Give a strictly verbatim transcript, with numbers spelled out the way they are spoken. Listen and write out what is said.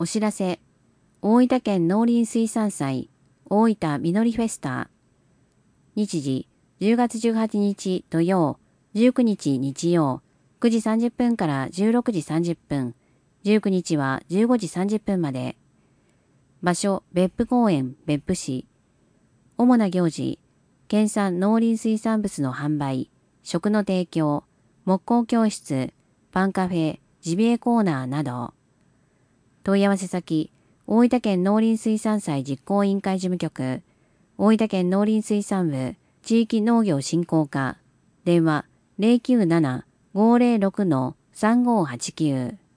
お知らせ。大分県農林水産祭大分みのりフェスタ。日時じゅうがつじゅうはちにち土曜、じゅうくにち日曜、くじさんじゅっぷんからじゅうろくじさんじゅっぷん、じゅうくにちはじゅうごじさんじゅっぷんまで。場所、別府公園、別府市。主な行事、県産農林水産物の販売、食の提供、木工教室、パンカフェ、ジビエコーナーなど。問い合わせ先、大分県農林水産祭実行委員会事務局、大分県農林水産部地域農業振興課、電話 ゼロきゅうなな ごーゼロろく さんごーはちきゅう。